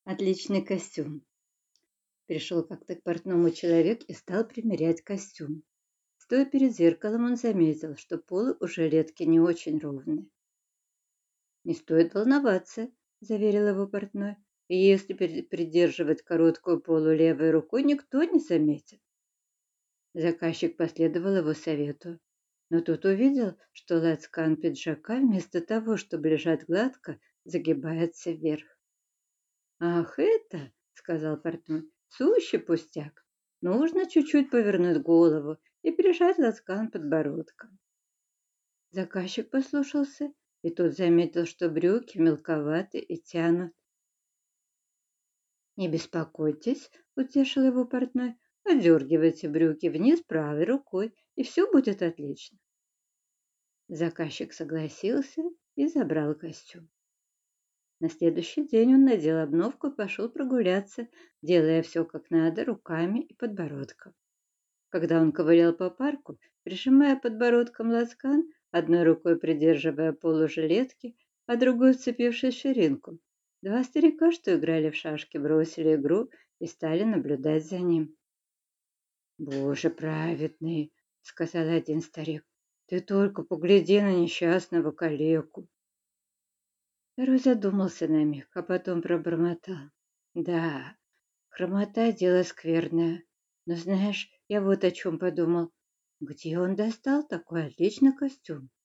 Отличный костюм. Пришел как-то к портному человек и стал примерять костюм. Стоя перед зеркалом, он заметил, что полы у жилетки не очень ровные. «Не стоит волноваться», — заверил его портной. «И если придерживать короткую полу левой рукой, никто не заметит». Заказчик последовал его совету. Но тут увидел, что лацкан пиджака вместо того, чтобы лежать гладко, загибается вверх. «Ах, это, — сказал портной, — сущий пустяк. Нужно чуть-чуть повернуть голову и прижать лацкан подбородком». Заказчик послушался, и тут заметил, что брюки мелковаты и тянут. «Не беспокойтесь, — утешил его портной, — одергивайте брюки вниз правой рукой, и все будет отлично». Заказчик согласился и забрал костюм. На следующий день он надел обновку и пошел прогуляться, делая все как надо руками и подбородком. Когда он ковылял по парку, прижимая подбородком лацкан, одной рукой придерживая полу жилетки, а другой вцепившись в ширинку, два старика, что играли в шашки, бросили игру и стали наблюдать за ним. «Боже праведный!» — сказал один старик. «Ты только погляди на несчастного калеку!» Второй задумался на миг, а потом пробормотал. «Да, хромота — дело скверное. Но знаешь, я вот о чем подумал. Где он достал такой отличный костюм?